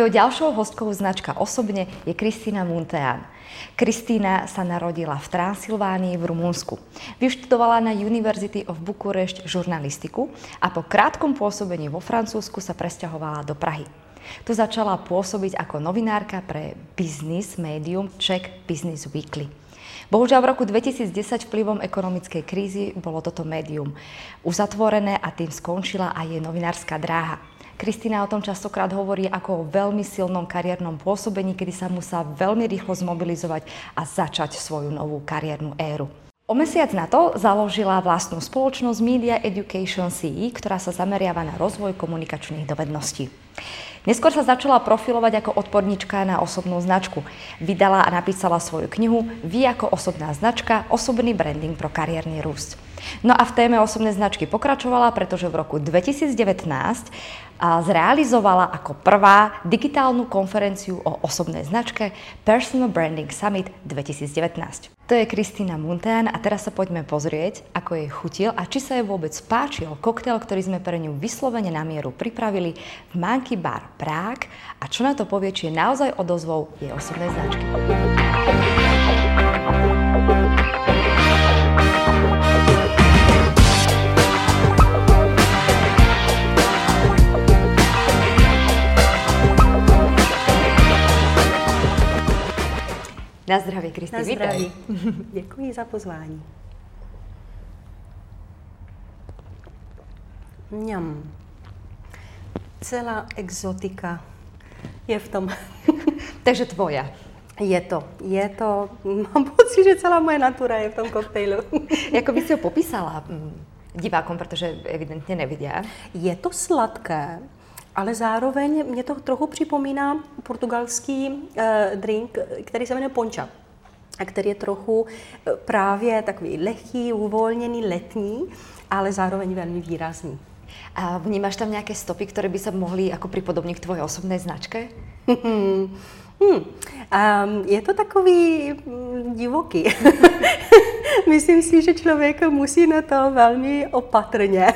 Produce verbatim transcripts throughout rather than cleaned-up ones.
Mojou ďalšou hostkou značka Osobne je Kristína Muntean. Kristína sa narodila v Transylvánii v Rumunsku. Vyštudovala na University of Bucharest žurnalistiku a po krátkom pôsobení vo Francúzsku sa presťahovala do Prahy. Tu začala pôsobiť ako novinárka pre business médium Czech Business Weekly. Bohužiaľ v roku dvetisícdesať vplyvom ekonomickej krízy bolo toto médium uzatvorené a tým skončila aj jej novinárska dráha. Kristína o tom častokrát hovorí ako o veľmi silnom kariérnom pôsobení, kedy sa musela veľmi rýchlo zmobilizovať a začať svoju novú kariérnu éru. O mesiac na to založila vlastnú spoločnosť Media Education C E, ktorá sa zameriava na rozvoj komunikačných dovedností. Neskôr sa začala profilovať ako odborníčka na osobnú značku. Vydala a napísala svoju knihu Vy ako osobná značka, osobný branding pro kariérny růst. No a v téme osobné značky pokračovala, pretože v roku dvetisícdevätnásť zrealizovala ako prvá digitálnu konferenciu o osobnej značke Personal Branding Summit dvetisícdevätnásť. To je Kristína Muntean a teraz sa poďme pozrieť, ako jej chutil a či sa jej vôbec páčil koktail, ktorý sme pre ňu vyslovene na mieru pripravili v Monkey Bar Prague a čo na to povie, či je naozaj odozvou jej osobnej značky. Na zdraví, Kristý, Na zdraví. Děkuji za pozvání. Mňam. Celá exotika je v tom. Takže tvoja. Je to, je to, mám pocit, že celá moje natura je v tom koktejlu. Jako by si ho popísala divákom, protože evidentně nevidí. Je to sladké, ale zároveň mě to trochu připomíná portugalský eh, drink, který se jmenuje poncha, a který je trochu právě takový lehký, uvolněný, letní, ale zároveň velmi výrazný. A vnímáš tam nějaké stopy, které by se mohly jako připodobnit k tvojej osobné značce? Hmm. Hmm. Um, je to takový mm, divoký. Myslím si, že člověk musí na to velmi opatrně.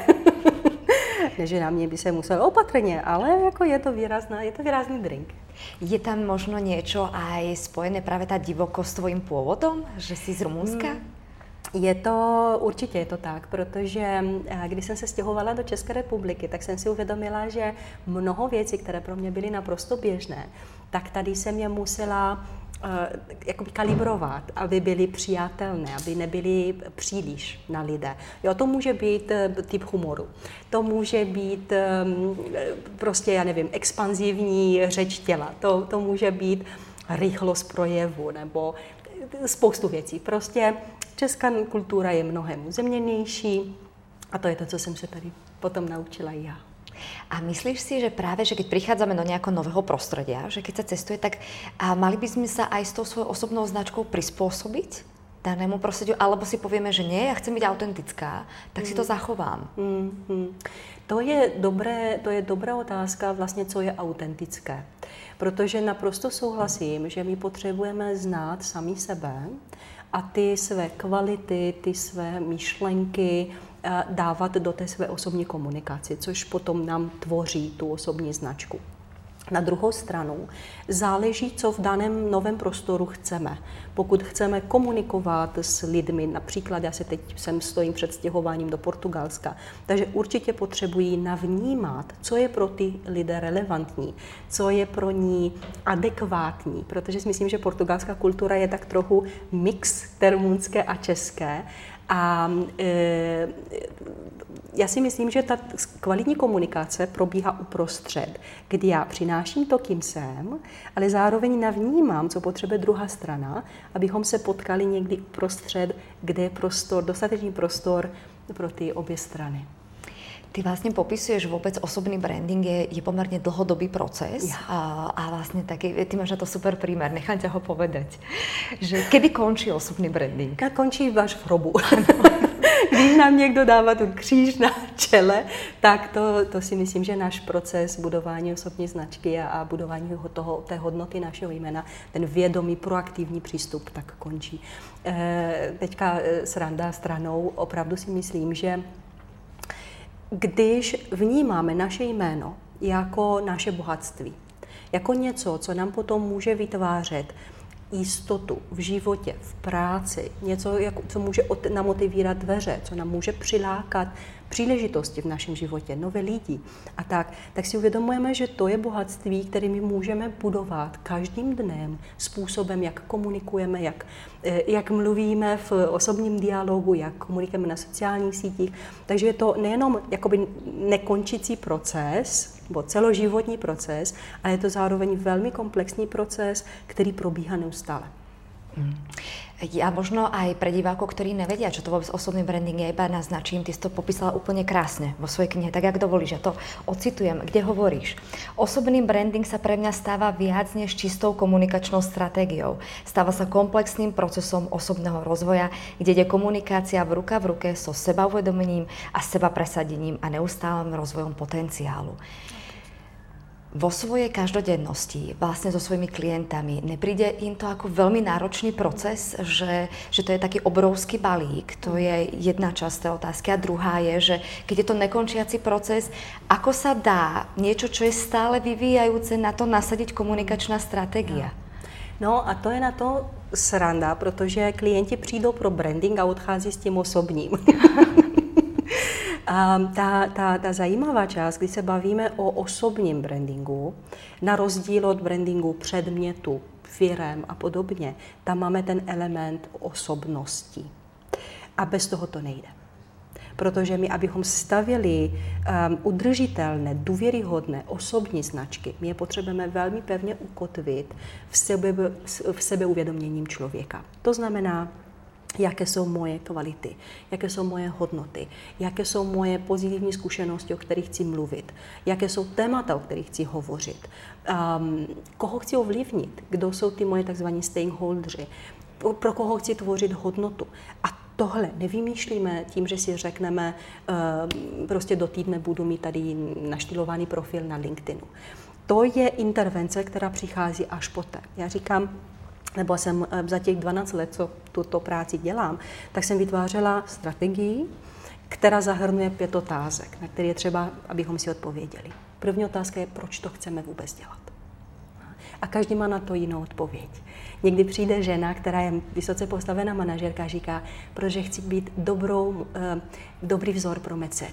Ne, že na mě by se musel opatrně, ale jako je to výrazná, je to výrazný drink. Je tam možno niečo aj spojené právě ta divokost s tvojím původem, že jsi z Rumunska? Hmm. Je to, určitě je to tak, protože když jsem se stěhovala do České republiky, tak jsem si uvědomila, že mnoho věcí, které pro mě byly naprosto běžné, tak tady jsem je musela uh, jakoby kalibrovat, aby byly přijatelné, aby nebyly příliš na lidé. Jo, to může být uh, typ humoru, to může být um, prostě, já nevím, expanzivní řeč těla, to, to může být rychlost projevu nebo spoustu věcí. Prostě česká kultura je mnohem uzemněnější a to je to, co jsem se tady potom naučila i já. A myslíš si, že práve, že keď prichádzame do nejakého nového prostredia, že keď sa cestuje, tak a mali by sme sa aj s tou svojou osobnou značkou prispôsobiť danému prostrediu, alebo si povieme, že nie, ja chcem byť autentická, tak mm. si to zachovám. Mm, mm. To je dobré, to je dobrá otázka vlastně, co je autentické. Protože naprosto souhlasím, že my potřebujeme znát sami sebe a ty své kvality, ty své myšlenky dávat do té své osobní komunikace, což potom nám tvoří tu osobní značku. Na druhou stranu záleží, co v daném novém prostoru chceme. Pokud chceme komunikovat s lidmi, například já se teď sem stojím před stěhováním do Portugalska, takže určitě potřebují navnímat, co je pro ty lidé relevantní, co je pro ní adekvátní, protože si myslím, že portugalská kultura je tak trochu mix té rumunské a české. A e, já si myslím, že ta kvalitní komunikace probíhá uprostřed, kdy já přináším to, kým jsem, ale zároveň navnímám, co potřebuje druhá strana, abychom se potkali někdy uprostřed, kde je prostor, dostatečný prostor pro ty obě strany. Ty vlastne popisuješ vôbec osobný branding, je, je pomerne dlhodobý proces. Ja. A, a vlastne taký, ty máš na to super prímer, nechám ťa ho povedať. Že kedy končí osobný branding? A končí až v hrobu. Když nám někdo dává tu kříž na čele, tak to, to si myslím, že náš proces budování osobní značky a, a budování toho, té hodnoty našeho jména, ten vědomý, proaktivní přístup, tak končí. E, teďka sranda stranou, opravdu si myslím, že když vnímáme naše jméno jako naše bohatství, jako něco, co nám potom může vytvářet jistotu v životě, v práci, něco, co může nám otevírat dveře, co nám může přilákat příležitosti v našem životě, nové lidi a tak, tak si uvědomujeme, že to je bohatství, které my můžeme budovat každým dnem způsobem, jak komunikujeme, jak, jak mluvíme v osobním dialogu, jak komunikujeme na sociálních sítích. Takže je to nejenom jakoby nekončící proces, nebo celoživotní proces, ale je to zároveň velmi komplexní proces, který probíhá neustále. Hmm. Ja možno aj pre divákov, ktorí nevedia, čo to vôbec osobný branding je, iba naznačím, ty si to popísala úplne krásne vo svojej knihe, tak jak dovolíš, ja to ocitujem, kde hovoríš. Osobný branding sa pre mňa stáva viac než čistou komunikačnou stratégiou. Stáva sa komplexným procesom osobného rozvoja, kde ide komunikácia v ruka v ruke so sebauvedomením a sebapresadením a neustálym rozvojom potenciálu. Vo svojej každodennosti, vlastne so svojimi klientami, nepríde im to ako veľmi náročný proces, že, že to je taký obrovský balík? To je jedna časť tej otázky. A druhá je, že keď je to nekončiaci proces, ako sa dá niečo, čo je stále vyvíjajúce, na to nasadiť komunikačná stratégia? No a to je na to sranda, protože klienti přijdou pro branding a odchází s tím osobním. A ta, ta, ta zajímavá část, kdy se bavíme o osobním brandingu, na rozdíl od brandingu předmětu, firem a podobně, tam máme ten element osobnosti. A bez toho to nejde. Protože my, abychom stavěli um, udržitelné, důvěryhodné osobní značky, my je potřebujeme velmi pevně ukotvit v, sebe, v sebeuvědoměním člověka. To znamená, jaké jsou moje kvality, jaké jsou moje hodnoty, jaké jsou moje pozitivní zkušenosti, o kterých chci mluvit, jaké jsou témata, o kterých chci hovořit, um, koho chci ovlivnit, kdo jsou ty moje tzv. Stakeholdři, pro koho chci tvořit hodnotu. A tohle nevymýšlíme tím, že si řekneme, um, prostě do týdne budu mít tady naštylovaný profil na LinkedInu. To je intervence, která přichází až poté. Já říkám, nebo jsem za těch dvanáct let, co tuto práci dělám, tak jsem vytvářela strategii, která zahrnuje pět otázek, na které je třeba, abychom si odpověděli. První otázka je, proč to chceme vůbec dělat. A každý má na to jinou odpověď. Někdy přijde žena, která je vysoce postavená manažerka a říká, protože chci být dobrou, dobrý vzor pro mé dcery.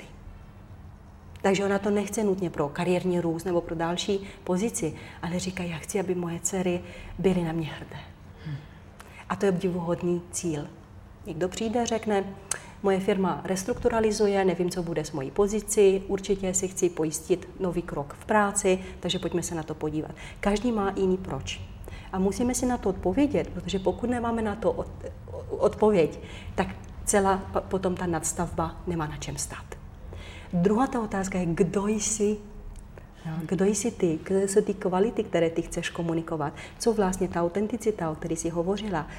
Takže ona to nechce nutně pro kariérní růst nebo pro další pozici, ale říká, já chci, aby moje dcery byly na mě hrdé. Hmm. A to je obdivuhodný cíl. Někdo přijde a řekne, moje firma restrukturalizuje, nevím, co bude s mojí pozici, určitě si chci pojistit nový krok v práci, takže pojďme se na to podívat. Každý má jiný proč. A musíme si na to odpovědět, protože pokud nemáme na to od, odpověď, tak celá potom ta nadstavba nemá na čem stát. Druhá ta otázka je, kdo jsi, no, kdo jsi ty, kde jsou ty kvality, které ty chceš komunikovat, co vlastně ta autenticita, o které jsi hovořila,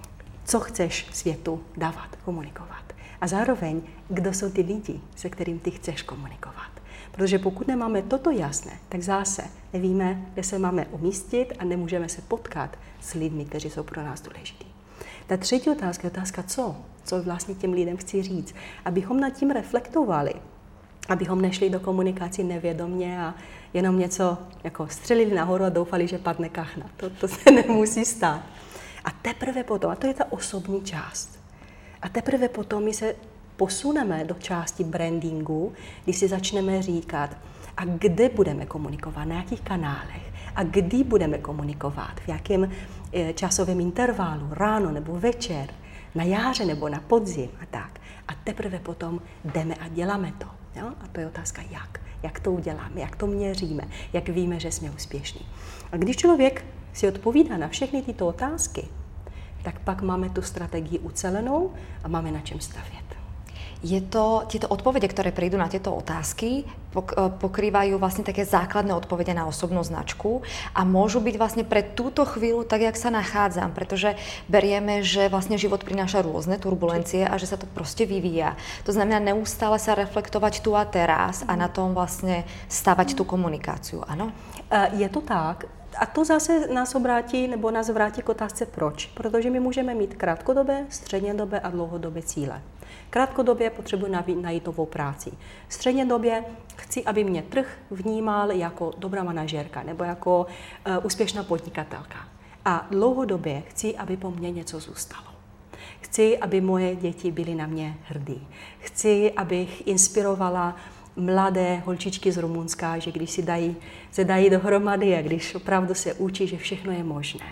co chceš světu dávat, komunikovat. A zároveň, kdo jsou ty lidi, se kterým ty chceš komunikovat. Protože pokud nemáme toto jasné, tak zase nevíme, kde se máme umístit a nemůžeme se potkat s lidmi, kteří jsou pro nás důležitý. Ta třetí otázka je otázka co? Co vlastně těm lidem chci říct? Abychom nad tím reflektovali, abychom nešli do komunikací nevědomně a jenom něco jako střelili nahoru a doufali, že padne kachna. To, to se nemusí stát. A teprve potom, a to je ta osobní část, a teprve potom my se posuneme do části brandingu, kdy si začneme říkat, a kde budeme komunikovat, na jakých kanálech, a kdy budeme komunikovat, v jakém časovém intervalu, ráno nebo večer, na jáře nebo na podzim a tak. A teprve potom jdeme a děláme to. Jo? A to je otázka jak. Jak to uděláme, jak to měříme, jak víme, že jsme úspěšní. A když člověk si odpovídá na všechny tyto otázky, tak pak máme tu strategii ucelenou a máme na čem stavět. Je to, tieto odpovede, ktoré prídu na tieto otázky, pokrývajú vlastne také základné odpovede na osobnú značku a môžu byť vlastne pre túto chvíľu tak, jak sa nachádzam, pretože berieme, že vlastne život prináša rôzne turbulencie a že sa to proste vyvíja. To znamená neustále sa reflektovať tu a teraz a na tom vlastne stavať tú komunikáciu, áno? Je to tak. a to zase nás obrátí, nebo nás vrátí k otázce proč. Protože my můžeme mít krátkodobé, střednědobé a dlouhodobé cíle. Krátkodobě potřebuji najít novou práci. Střednědobě chci, aby mě trh vnímal jako dobrá manažérka nebo jako uh, úspěšná podnikatelka. A dlouhodobě chci, aby po mně něco zůstalo. Chci, aby moje děti byly na mě hrdí. Chci, abych inspirovala mladé holčičky z Rumunska, že když si dají, se dají dohromady a když opravdu se učí, že všechno je možné.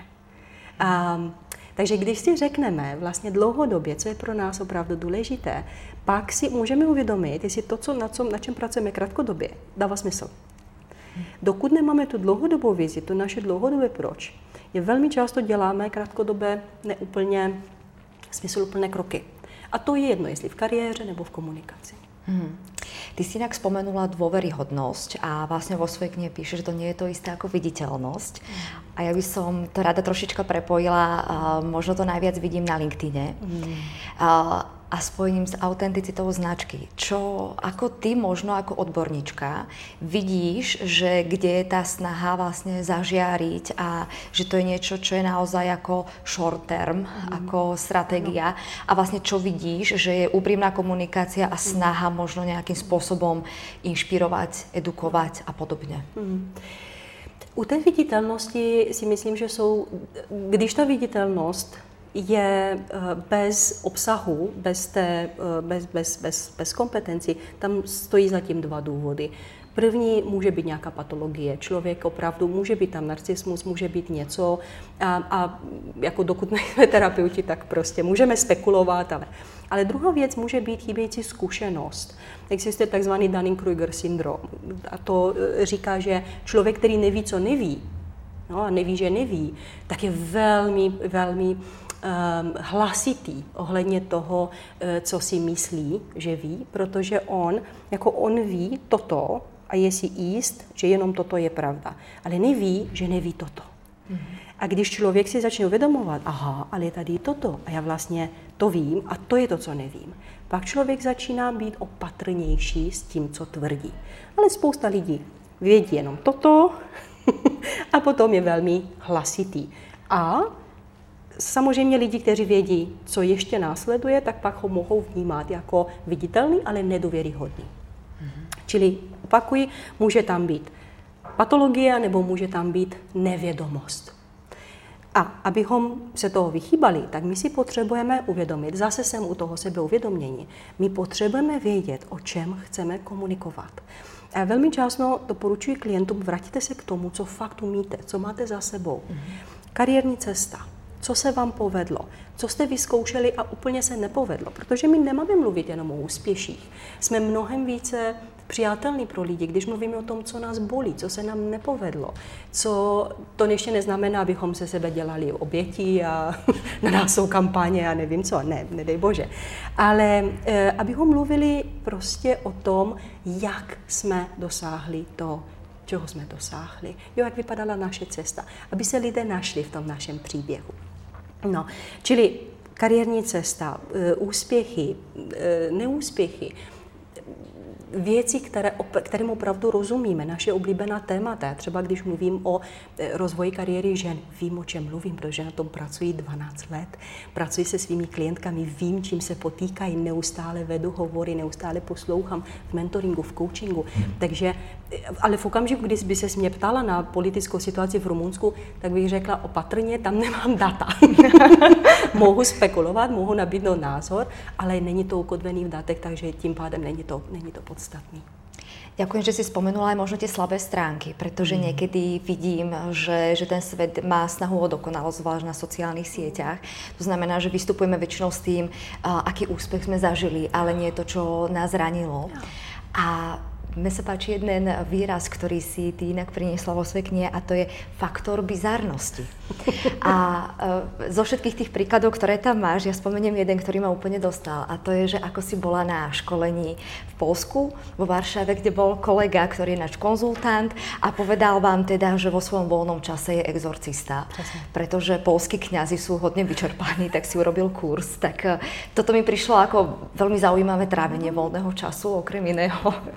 Um, takže když si řekneme vlastně dlouhodobě, co je pro nás opravdu důležité, pak si můžeme uvědomit, jestli to, co, na, co, na čem pracujeme krátkodobě, dává smysl. Dokud nemáme tu dlouhodobou vizi, to naše dlouhodobé proč, je velmi často děláme krátkodobě neúplně smysluplné kroky. A to je jedno, jestli v kariéře nebo v komunikaci. Hmm. Ty si inak spomenula dôveryhodnosť a vlastne vo svojej knihe píšeš, že to nie je to isté ako viditeľnosť. Mm. A ja by som to rada trošička prepojila, uh, možno to najviac vidím na LinkedIne. Mm. Uh, a spojením s autenticitou značky. Čo, ako ty možno ako odborníčka vidíš, že kde je tá snaha vlastne zažiariť a že to je niečo, čo je naozaj ako short term, mm. ako stratégia a vlastne čo vidíš, že je úprimná komunikácia a snaha možno nejakým spôsobom inšpirovať, edukovať a podobne. Mm. U té viditelnosti si myslím, že jsou, když ta viditelnost je bez obsahu, bez, té, bez, bez, bez, bez kompetencí, tam stojí zatím dva důvody. První může být nějaká patologie. Člověk opravdu může být tam narcismus, může být něco a, a jako dokud nejsme terapeuti, tak prostě můžeme spekulovat, ale, ale druhá věc může být chybějící zkušenost. Existuje takzvaný Dunning-Kruger syndrom a to říká, že člověk, který neví, co neví, no a neví, že neví, tak je velmi, velmi Um, hlasitý ohledně toho, co si myslí, že ví, protože on, jako on ví toto a je si jist, že jenom toto je pravda, ale neví, že neví toto. Mm-hmm. A když člověk si začne uvědomovat, aha, ale je tady toto a já vlastně to vím a to je to, co nevím, pak člověk začíná být opatrnější s tím, co tvrdí. Ale spousta lidí vědí jenom toto a potom je velmi hlasitý. A samozřejmě lidi, kteří vědí, co ještě následuje, tak pak ho mohou vnímat jako viditelný, ale nedůvěryhodný. Mm-hmm. Čili opakuji, může tam být patologie nebo může tam být nevědomost. A abychom se toho vychýbali, tak my si potřebujeme uvědomit, zase jsem u toho sebeuvědomění, my potřebujeme vědět, o čem chceme komunikovat. A velmi často doporučuji klientům, vraťte se k tomu, co fakt umíte, co máte za sebou. Mm-hmm. Kariérní cesta. Co se vám povedlo, co jste vyzkoušeli a úplně se nepovedlo, protože my nemáme mluvit jenom o úspěších. Jsme mnohem více přijatelní pro lidi, když mluvíme o tom, co nás bolí, co se nám nepovedlo. Co to ještě neznamená, abychom se sebe dělali oběti a na nás jsou kampaně a nevím co, ne, nedej bože. Ale eh, abychom mluvili prostě o tom, jak jsme dosáhli to, čeho jsme dosáhli, jo, jak vypadala naše cesta, aby se lidé našli v tom našem příběhu. No, čili kariérní cesta, úspěchy, neúspěchy, věci, které, kterým opravdu rozumíme, naše oblíbená témata. Třeba když mluvím o rozvoji kariéry žen, vím, o čem mluvím, protože na tom pracuji dvanáct let. Pracuji se svými klientkami, vím, čím se potýkají, neustále vedu hovory, neustále poslouchám v mentoringu, v coachingu. Takže, ale v okamžiku, když by se mě ptala na politickou situaci v Rumunsku, tak bych řekla opatrně, tam nemám data. Mohu spekulovat, mohu nabídnout názor, ale není to ukotvený v datech, takže tím pádem není to, není to podstatný. Ďakujem, že si spomenula aj možno tie slabé stránky, pretože mm. niekedy vidím, že, že ten svet má snahu o dokonalosť, zvlášť na sociálnych sieťach. To znamená, že vystupujeme väčšinou s tým, aký úspech sme zažili, ale nie to, čo nás ranilo. A mne sa páči jeden výraz, ktorý si ty inak priniesla vo svojej knihe, a to je faktor bizarnosti. A e, zo všetkých tých príkladov, ktoré tam máš, ja spomeniem jeden, ktorý ma úplne dostal. A to je, že ako si bola na školení v Poľsku, vo Varšave, kde bol kolega, ktorý je náš konzultant a povedal vám teda, že vo svojom voľnom čase je exorcista. Presne. Pretože poľskí kňazi sú hodne vyčerpaní, tak si urobil kurz. Tak e, toto mi prišlo ako veľmi zaujímavé trávenie voľného času, okrem iného.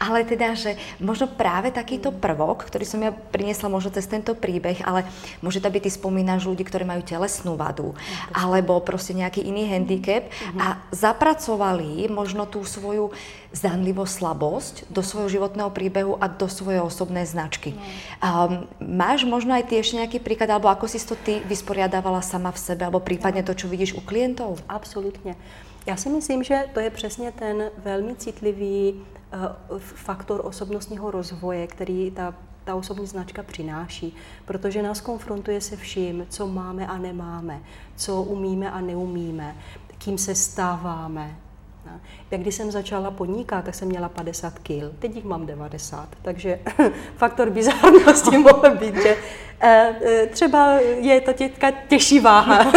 Ale teda, že možno práve takýto prvok, ktorý som ja priniesla možno cez tento príbeh, ale môže to byť, ty spomínaš ľudí, ktorí majú telesnú vadu, no, alebo proste nejaký iný handicap mm-hmm. a zapracovali možno tú svoju zdanlivo slabosť do svojho životného príbehu a do svojej osobnej značky. No. Um, máš možno aj ty ešte nejaký príklad, alebo ako si to ty vysporiadávala sama v sebe, alebo prípadne to, čo vidíš u klientov? Absolutně. Já si myslím, že to je přesně ten velmi citlivý uh, faktor osobnostního rozvoje, který ta, ta osobní značka přináší, protože nás konfrontuje se vším, co máme a nemáme, co umíme a neumíme, kým se stáváme. Jak když jsem začala podnikat, tak jsem měla padesát kil, teď jich mám devadesát, takže faktor bizarnosti mohl být, že e, e, třeba je to těžká těžší váha.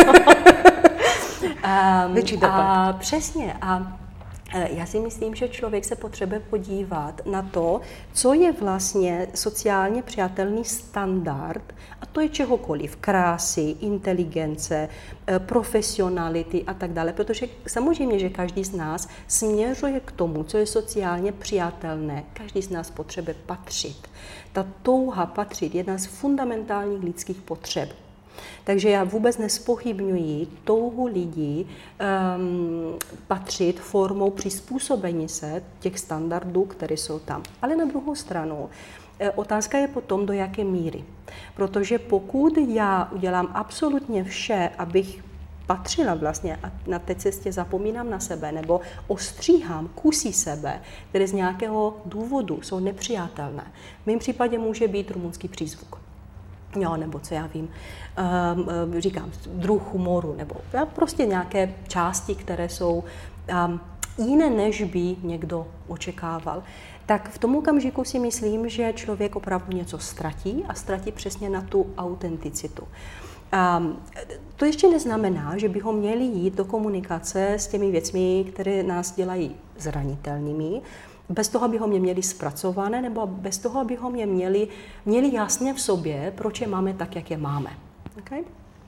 um, a přesně. A já si myslím, že člověk se potřebuje podívat na to, co je vlastně sociálně přijatelný standard, a to je čehokoliv, krásy, inteligence, profesionality a tak dále, protože samozřejmě, že každý z nás směřuje k tomu, co je sociálně přijatelné. Každý z nás potřebuje patřit. Ta touha patřit je jedna z fundamentálních lidských potřeb. Takže já vůbec nespochybňuji touhu lidí um, patřit formou přizpůsobení se těch standardů, které jsou tam. Ale na druhou stranu, otázka je potom, do jaké míry. Protože pokud já udělám absolutně vše, abych patřila vlastně a na té cestě zapomínám na sebe nebo ostříhám kusy sebe, které z nějakého důvodu jsou nepřijatelné. V mém případě může být rumunský přízvuk. Jo, nebo co já vím, um, říkám, druh humoru, nebo prostě nějaké části, které jsou um, jiné, než by někdo očekával. Tak v tom okamžiku si myslím, že člověk opravdu něco ztratí a ztratí přesně na tu autenticitu. Um, to ještě neznamená, že bychom měli jít do komunikace s těmi věcmi, které nás dělají zranitelnými, bez toho, abychom je měli zpracované, nebo bez toho, abychom je měli, měli jasně v sobě, proč je máme tak, jak je máme. Okay?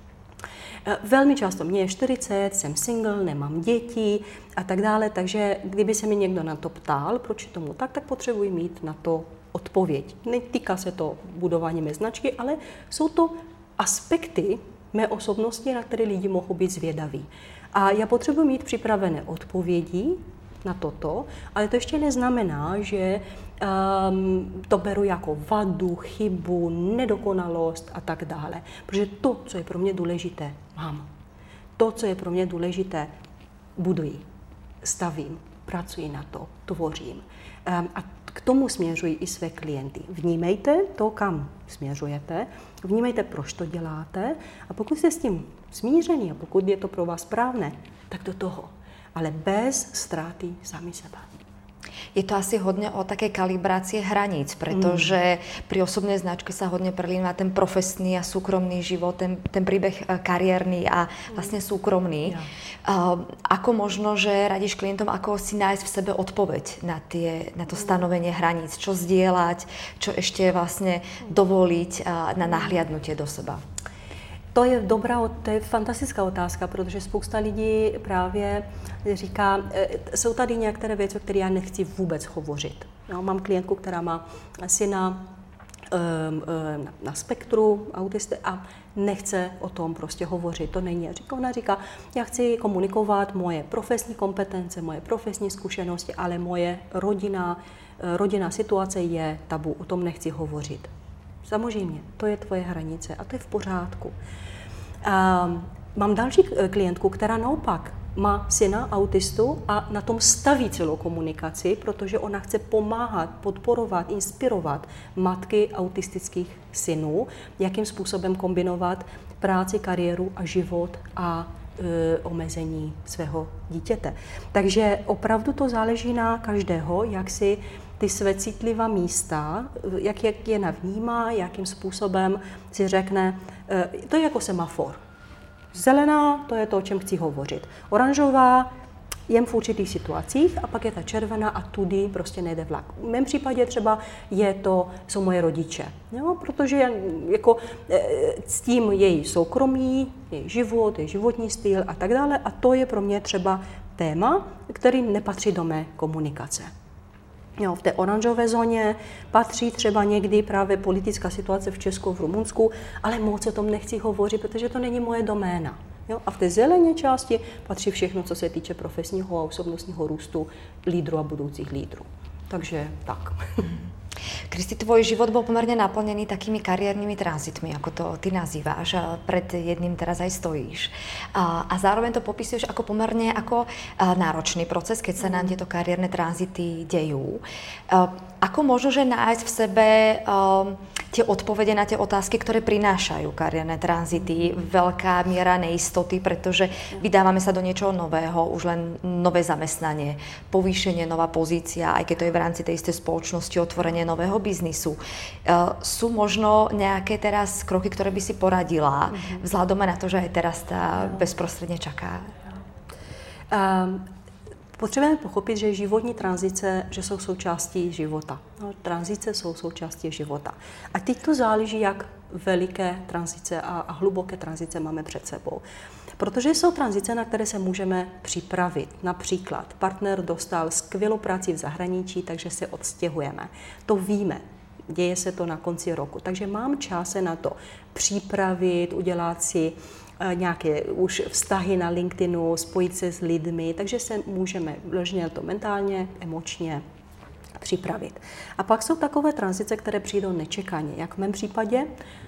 Velmi často, mě je čtyřicet, jsem single, nemám děti a tak dále, takže kdyby se mi někdo na to ptal, proč je tomu tak, tak potřebuji mít na to odpověď. Netýká se to budování mé značky, ale jsou to aspekty mé osobnosti, na které lidi mohou být zvědaví. A já potřebuji mít připravené odpovědi na toto, ale to ještě neznamená, že um, to beru jako vadu, chybu, nedokonalost a tak dále. Protože to, co je pro mě důležité, mám. To, co je pro mě důležité, buduji, stavím, pracuji na to, tvořím. Um, a k tomu směřuji i své klienty. Vnímejte to, kam směřujete, vnímejte, proč to děláte a pokud jste s tím smíření a pokud je to pro vás správné, tak do toho. Ale bez ztráty sami seba. Je to asi hodne o také kalibrácie hraníc, pretože mm. pri osobnej značke sa hodne prelína ten profesný a súkromný život, ten, ten príbeh kariérny a vlastne súkromný. Ja. Uh, ako možno, že radíš klientom, ako si nájsť v sebe odpoveď na, tie, na to stanovenie hraníc, čo zdieľať, čo ešte vlastne dovoliť uh, na nahliadnutie do seba? To je dobrá, to je fantastická otázka, protože spousta lidí právě říká, jsou tady některé věci, o které já nechci vůbec hovořit. No, mám klientku, která má syna um, um, na spektru autisty a nechce o tom prostě hovořit. To není. Říká, ona říká, já chci komunikovat moje profesní kompetence, moje profesní zkušenosti, ale moje rodina, rodinná situace je tabu, o tom nechci hovořit. Samozřejmě, to je tvoje hranice a to je v pořádku. Um, mám další klientku, která naopak má syna autistu a na tom staví celou komunikaci, protože ona chce pomáhat, podporovat, inspirovat matky autistických synů, jakým způsobem kombinovat práci, kariéru a život a e, omezení svého dítěte. Takže opravdu to záleží na každého, jak si ty své citlivá místa, jak, jak je navnímá, jakým způsobem si řekne, to je jako semafor. Zelená, to je to, o čem chci hovořit. Oranžová, jen v určitých situacích a pak je ta červená a tudy prostě nejde vlak. V mém případě třeba je to, jsou moje rodiče, jo? Protože jako ctím její soukromí, její život, její životní styl a tak dále a to je pro mě třeba téma, který nepatří do mé komunikace. Jo, v té oranžové zóně patří třeba někdy právě politická situace v Česku, v Rumunsku, ale moc o tom nechci hovořit, protože to není moje doména. Jo? A v té zelené části patří všechno, co se týče profesního a osobnostního růstu lídrů a budoucích lídrů. Takže tak. Kristi, tvoj život bol pomerne naplnený takými kariérnymi tranzitmi, ako to ty nazýváš. Pred jedným teraz aj stojíš. A, a zároveň to popisuješ ako pomerne ako náročný proces, keď sa nám tieto kariérne tranzity dejú. Ako možno, že nájsť v sebe um, tie odpovede na tie otázky, ktoré prinášajú kariérne tranzity, veľká miera neistoty, pretože vydávame sa do niečoho nového, už len nové zamestnanie, povýšenie, nová pozícia, aj keď to je v rámci tej istej spoločnosti, otvorenie nového biznisu. Uh, sú možno nejaké teraz kroky, ktoré by si poradila, mm-hmm. vzhľadom na to, že aj teraz tá no. bezprostredne čaká? Um, Potřebujeme pochopit, že životní tranzice, že jsou součástí života. No, tranzice jsou součástí života. A teď to záleží, jak veliké tranzice a, a hluboké tranzice máme před sebou. Protože jsou tranzice, na které se můžeme připravit. Například partner dostal skvělou práci v zahraničí, takže se odstěhujeme. To víme. Děje se to na konci roku. Takže mám čas se na to připravit, udělat si nějaké už vztahy na LinkedInu, spojit se s lidmi, takže se můžeme vložně to mentálně, emočně připravit. A pak jsou takové tranzice, které přijdou nečekaně, jak v mém případě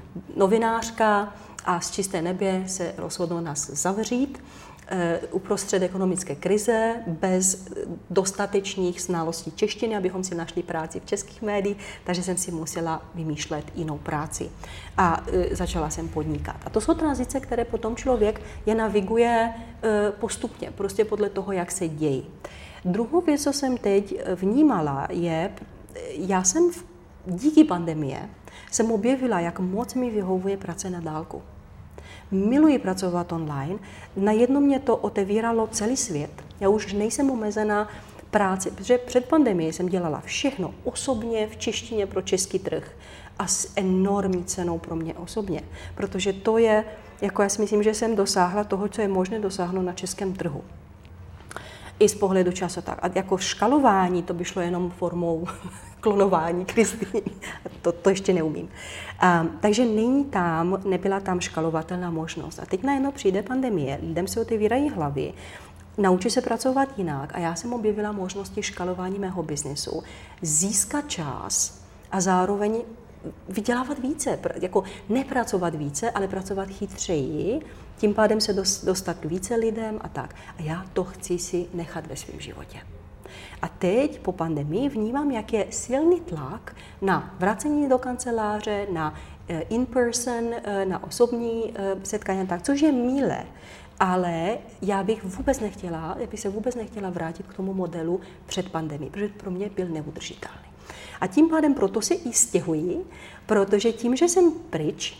novinářka a z čisté nebe se rozhodnou nás zavřít uprostřed ekonomické krize, bez dostatečných znalostí češtiny, abychom si našli práci v českých médiích, takže jsem si musela vymýšlet jinou práci. A e, začala jsem podnikat. A to jsou tranzice, které potom člověk je naviguje e, postupně, prostě podle toho, jak se dějí. Druhou věc, co jsem teď vnímala, je, já jsem v, díky pandemie jsem objevila, jak moc mi vyhovuje práce na dálku. Miluji pracovat online. Najednou mě to otevíralo celý svět. Já už nejsem omezená práci, protože před pandemií jsem dělala všechno osobně v češtině pro český trh a s enormní cenou pro mě osobně. Protože to je, jako já si myslím, že jsem dosáhla toho, co je možné dosáhnout na českém trhu. I z pohledu času tak. A jako škalování to by šlo jenom formou klonování Kristýny. To, to ještě neumím. A, takže není tam, nebyla tam škalovatelná možnost. A teď najednou přijde pandemie, lidem se otevírají hlavy, naučí se pracovat jinak a já jsem objevila možnosti škalování mého biznesu, získat čas a zároveň vydělávat více, jako nepracovat více, ale pracovat chytřeji, tím pádem se dostat k více lidem a tak. A já to chci si nechat ve svém životě. A teď po pandemii vnímám, jak je silný tlak na vracení do kanceláře, na in-person, na osobní setkání, tak, což je milé. Ale já bych vůbec nechtěla, já bych se vůbec nechtěla vrátit k tomu modelu před pandemií, protože pro mě byl neudržitelný. A tím pádem proto se i stěhuji, protože tím, že jsem pryč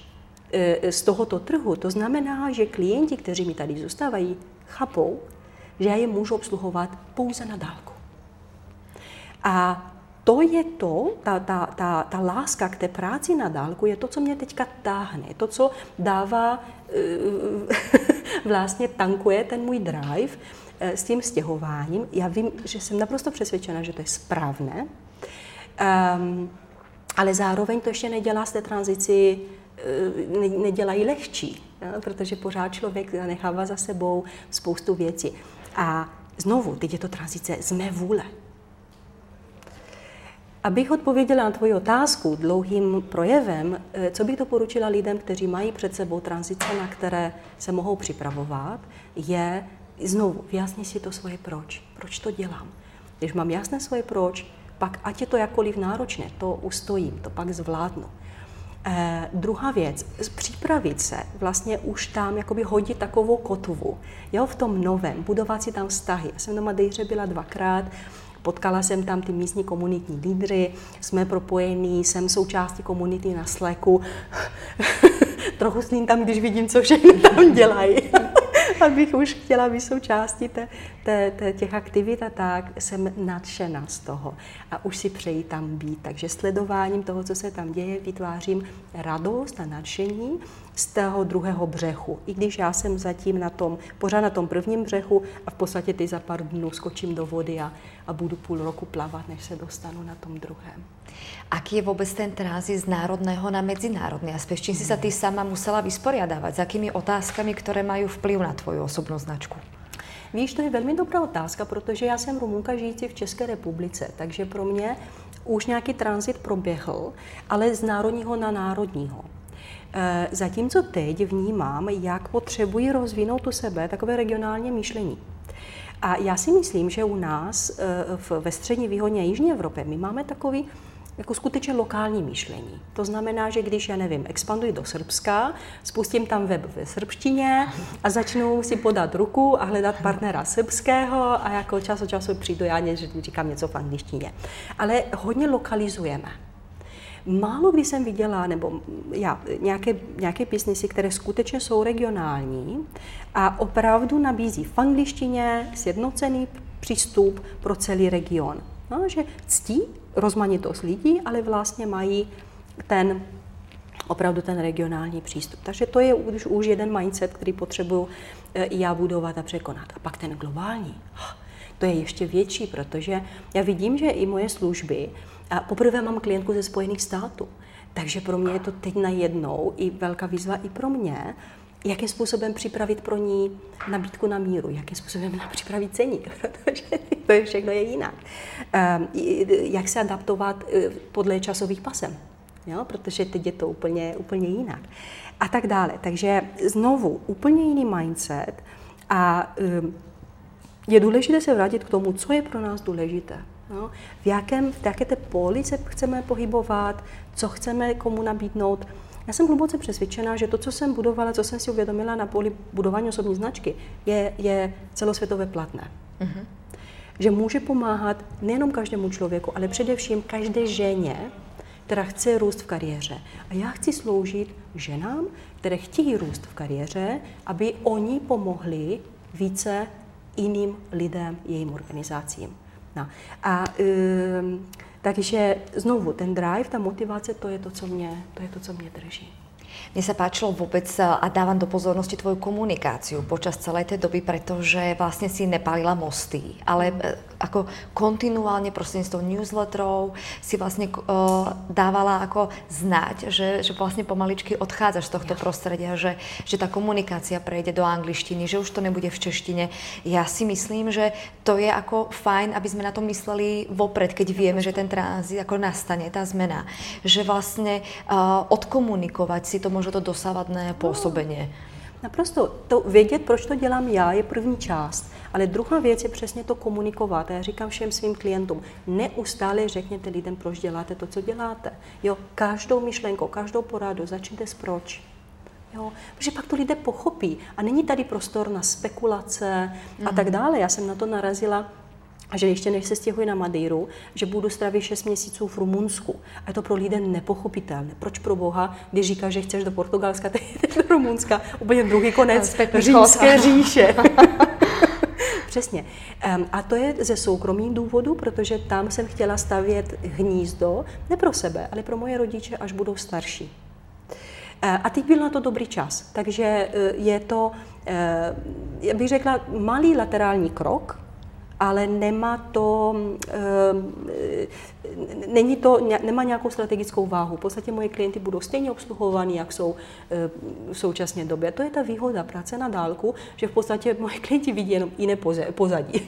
z tohoto trhu, to znamená, že klienti, kteří mi tady zůstávají, chápou, že já je můžu obsluhovat pouze na dálku. A to je to, ta, ta, ta, ta láska k té práci na dálku je to, co mě teďka táhne, to, co dává, vlastně tankuje ten můj drive s tím stěhováním. Já vím, že jsem naprosto přesvědčena, že to je správné, um, ale zároveň to ještě nedělá z té tranzici, ne, nedělají lehčí, ja, protože pořád člověk zanechává za sebou spoustu věcí. A znovu, teď je to tranzice z mé vůle. Abych odpověděla na tvoji otázku dlouhým projevem, co bych doporučila lidem, kteří mají před sebou tranzice, na které se mohou připravovat, je znovu vyjasnit si to svoje proč. Proč to dělám? Když mám jasné svoje proč, pak ať je to jakkoliv náročné, to ustojím, to pak zvládnu. Eh, druhá věc, připravit se, vlastně už tam jakoby hodit takovou kotvu, jo, v tom novém, budovat si tam vztahy. Já jsem na Madejře byla dvakrát, potkala jsem tam ty místní komunitní lídry, jsme propojení, jsem součástí komunity na Slacku. Trochu sním tam, když vidím, co všechno tam dělají. Abych už chtěla být součástí té, té, té, těch aktivit a tak, jsem nadšená z toho a už si přeji tam být. Takže sledováním toho, co se tam děje, vytvářím radost a nadšení z toho druhého břehu. I když já jsem zatím na tom, pořád na tom prvním břehu a v podstatě ty za pár dnů skočím do vody a, a budu půl roku plavat, než se dostanu na tom druhém. Aký je vôbec ten tranzit z národného na medzinárodný aspekt? Čím si sa ty sama musela vysporiadávať? S akými otázkami, ktoré majú vplyv na tvoju osobnú značku? Víš, to je velmi dobrá otázka, protože já jsem Rumunka žijící v České republice, takže pro mě už nějaký tranzit proběhl, ale z národního na národního. Zatímco teď vnímám, jak potřebuji rozvinout u sebe takové regionální myšlení. A já si myslím, že u nás ve střední, východní a jižní Evropě my máme takový jako skutečně lokální myšlení. To znamená, že když, já nevím, expanduji do Srbska, spustím tam web ve srbštině a začnu si podat ruku a hledat partnera srbského a jako čas od času přijdu já, že říkám něco v angličtině. Ale hodně lokalizujeme. Málo kdy jsem viděla, nebo já, nějaké, nějaké biznesy, které skutečně jsou regionální a opravdu nabízí v angličtině sjednocený přístup pro celý region. No, že ctí rozmanitost lidí, ale vlastně mají ten, opravdu ten regionální přístup. Takže to je už, už jeden mindset, který potřebuju i já budovat a překonat. A pak ten globální, to je ještě větší, protože já vidím, že i moje služby, a poprvé mám klientku ze Spojených států, takže pro mě je to teď najednou i velká výzva i pro mě, jakým způsobem připravit pro ní nabídku na míru, jakým způsobem připravit ceník, protože to je všechno je jinak. Jak se adaptovat podle časových pasem, jo? Protože teď je to úplně, úplně jinak. A tak dále. Takže znovu úplně jiný mindset a je důležité se vrátit k tomu, co je pro nás důležité. No, v, jakém, v jaké té poli se chceme pohybovat, co chceme komu nabídnout. Já jsem hluboce přesvědčená, že to, co jsem budovala, co jsem si uvědomila na poli budování osobní značky, je, je celosvětové platné. Mm-hmm. Že může pomáhat nejenom každému člověku, ale především každé ženě, která chce růst v kariéře. A já chci sloužit ženám, které chtějí růst v kariéře, aby oni pomohli více jiným lidem, jejím organizacím. No. A um, takže znovu ten drive, ta motivace, to je to, co mě, to je to, co mě drží. Mne sa páčilo vôbec a dávam do pozornosti tvoju komunikáciu počas celej tej doby, pretože vlastne si nepálila mosty, ale ako kontinuálne prostredníctvom newsletterov si vlastne uh, dávala ako znať, že, že vlastne pomaličky odchádzaš z tohto ja. prostredia, že, že tá komunikácia prejde do angličtiny, že už to nebude v češtine. Ja si myslím, že to je ako fajn, aby sme na to mysleli vopred, keď vieme, že ten tranzit ako nastane, tá zmena. Že vlastne uh, odkomunikovať si to možno to dosávadné působení. Naprosto. To vědět, proč to dělám já, je první část. Ale druhá věc je přesně to komunikovat. A já říkám všem svým klientům, neustále řekněte lidem, proč děláte to, co děláte. Jo, každou myšlenkou, každou poradu začněte s proč. Jo, protože pak to lidé pochopí. A není tady prostor na spekulace mm. a tak dále. Já jsem na to narazila, že ještě než se stěhuji na Madeiru, že budu strávit šest měsíců v Rumunsku. A je to pro lidé nepochopitelné. Proč pro Boha, když říkáš, že chceš do Portugalska, teď do Rumunska, úplně druhý konec římské říše. Přesně. Um, a to je ze soukromých důvodů, protože tam jsem chtěla stavět hnízdo, ne pro sebe, ale pro moje rodiče, až budou starší. Uh, a teď byl na to dobrý čas. Takže uh, je to, uh, já bych řekla, malý laterální krok, ale nemá to, e, není to, nemá nějakou strategickou váhu. V podstatě moje klienty budou stejně obsluhovaní, jak jsou e, v současné době. To je ta výhoda práce na dálku, že v podstatě moje klienti vidí jenom jiné pozadí.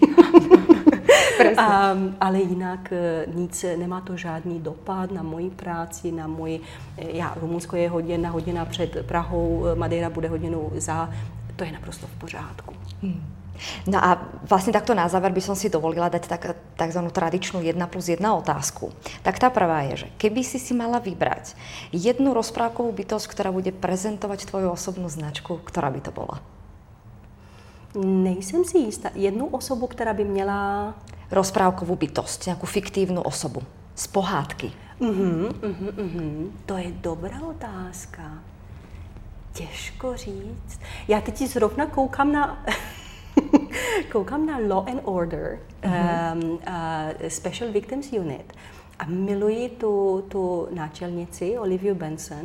A, ale jinak nic, nemá to žádný dopad na moji práci, na moji, já, Rumunsko je hodina, hodina před Prahou, Madeira bude hodinu za, to je naprosto v pořádku. Hmm. No a vlastne takto na záver by som si dovolila dať tak, takzvanú tradičnú jedna plus jedna otázku. Tak tá prvá je, že keby si si mala vybrať jednu rozprávkovú bytosť, ktorá bude prezentovať tvoju osobnú značku, ktorá by to bola? Nejsem si jistá. Jednu osobu, která by měla... Rozprávkovú bytosť, nejakú fiktívnu osobu. Z pohádky. Uh-huh, uh-huh, uh-huh. To je dobrá otázka. Těžko říct. Já teď zrovna koukám na... koukám na Law and Order, mm-hmm. um, uh, Special Victims Unit a miluji tu, tu náčelnici Oliviu Benson,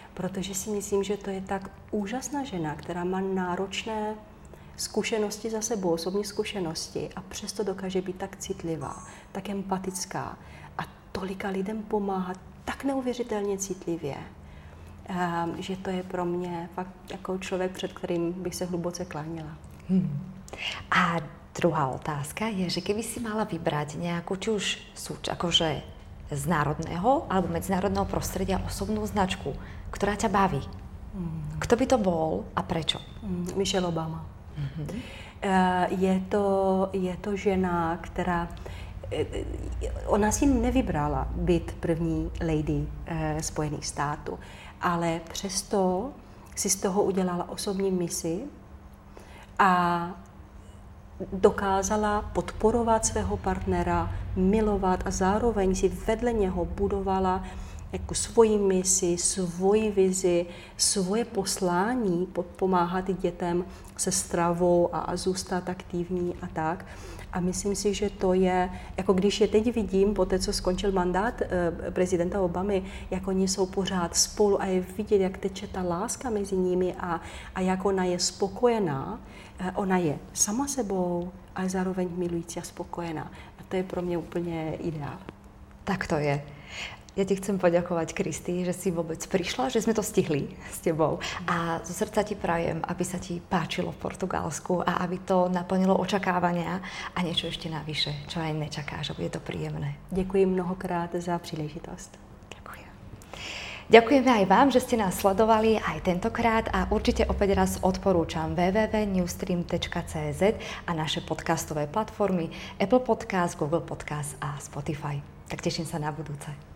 protože si myslím, že to je tak úžasná žena, která má náročné zkušenosti za sebou, osobní zkušenosti a přesto dokáže být tak citlivá, tak empatická a tolika lidem pomáhat tak neuvěřitelně citlivě, že to je pro mě fakt jako člověk, před kterým bych se hluboce kláněla. Hmm. A druhá otázka je, že keby si mala vybrať nejakú, či už súč, akože z národného alebo medzinárodného prostredia osobnú značku, ktorá ťa baví. Hmm. Kto by to bol a prečo? Hmm. Michelle Obama. Hmm. Je to, je to žena, která ona si nevybrala být první lady eh, Spojených států, ale přesto si z toho udělala osobní misi a dokázala podporovat svého partnera, milovat a zároveň si vedle něho budovala jako svoji misi, svoji vizi, svoje poslání pomáhat dětem se stravou a zůstat aktivní a tak. A myslím si, že to je, jako když je teď vidím, po té, co skončil mandát eh, prezidenta Obamy, jak oni jsou pořád spolu a je vidět, jak teče ta láska mezi nimi a, a jak ona je spokojená. Eh, ona je sama sebou, ale zároveň milující a spokojená. A to je pro mě úplně ideál. Tak to je. Ja ti chcem poďakovať, Kristi, že si vôbec prišla, že sme to stihli s tebou. A zo srdca ti prajem, aby sa ti páčilo v Portugalsku a aby to naplnilo očakávania a niečo ešte navyše, čo aj nečakáš, že bude to príjemné. Děkuji mnohokrát za příležitost. Ďakujem. Ďakujeme aj vám, že ste nás sledovali aj tentokrát a určite opäť raz odporúčam w w w bodka newstream bodka c z a naše podcastové platformy Apple Podcast, Google Podcast a Spotify. Tak teším sa na budúce.